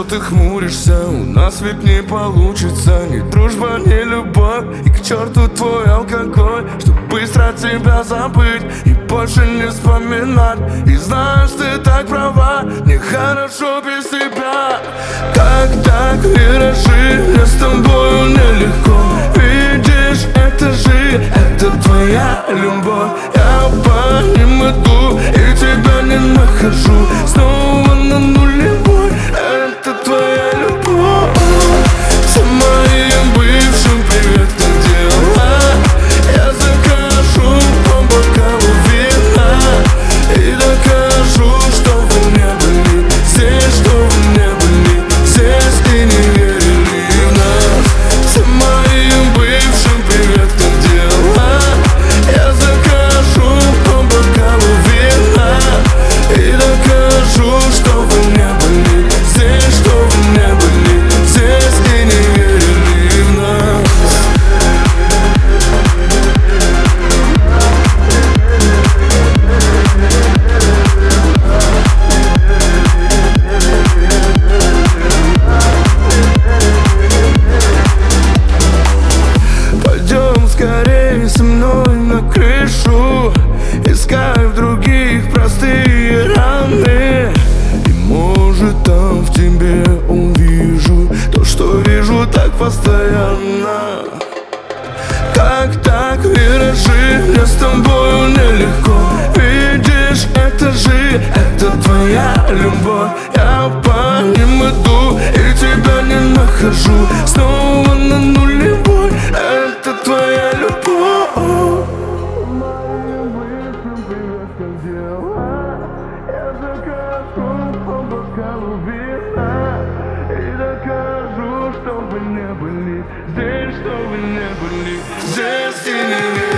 ты хмуришься? У нас ведь не получится ни дружба, ни любовь. И к черту твой алкоголь, чтоб быстро тебя забыть и больше не вспоминать. И знаешь, ты так права, нехорошо без тебя. Как так, виражи, мне с тобою нелегко. Видишь, это же, это твоя любовь. Я по ним иду и тебя не нахожу. Снова на нулевой, это твоя любовь. Всем моим бывшим привет, как дела? Я закажу по бокалу вина и докажу, что вы не были здесь, что вы не были здесь и не верили в нас. Всем моим бывшим привет, как дела? Я закажу по бокалу вина и докажу, что вы не были здесь, что вы не были здесь и не верили в нас. Пойдем скорее со мной на крышу, искать в других простые раны. И может там в тебе увижу то, что вижу так постоянно. Как так, виражи, мне с тобою нелегко. Видишь, это же, это твоя любовь. Я по ним иду и тебя не нахожу. Снова на нулевой, это твоя любовь. Я закажу по бокалу вина и докажу, что вы не были здесь, что вы не были здесь и не